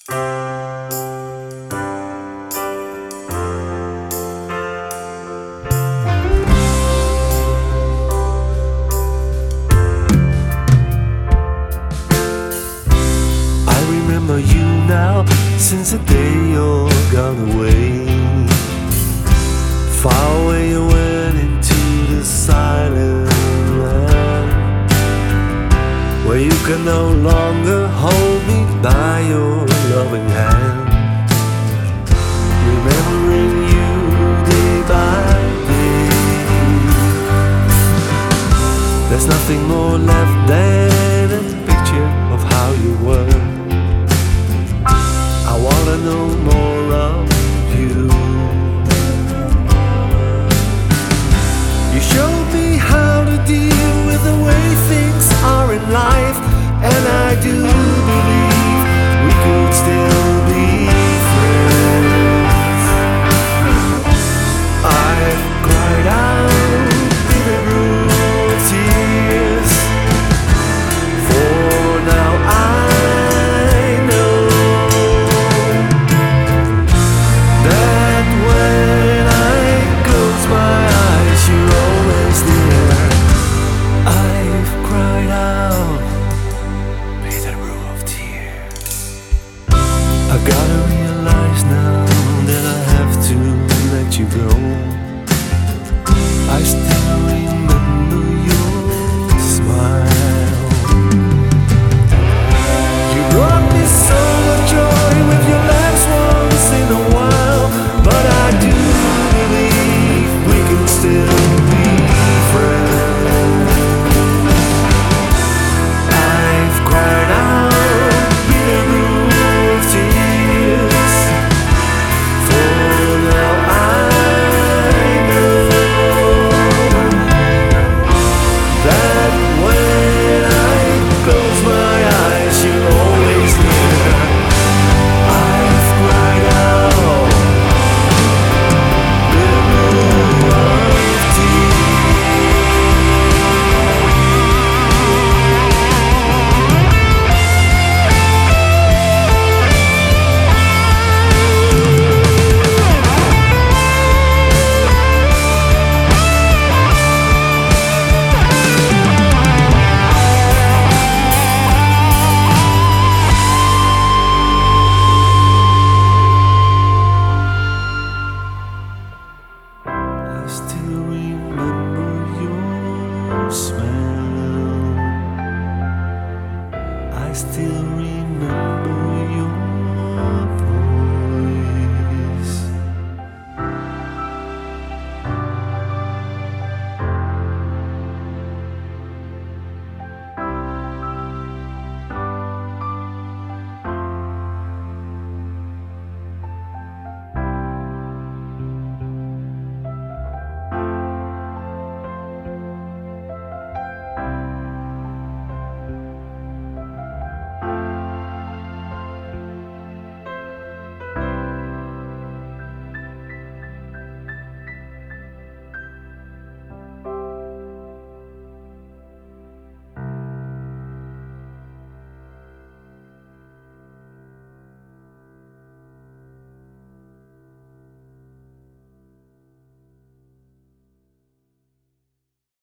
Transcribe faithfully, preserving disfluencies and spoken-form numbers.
Remember you now, since the day you're gone away. Far away you went into the silent land, where you can no longer hold me by your loving hand. Remembering you day by day, there's nothing more left than a picture of how you were. I wanna know more of you. You showed me how to deal with the way things are in life, and I do believe we could still be friends. I've cried out bitterroot tears, for now I I gotta realize now that I have to let you go.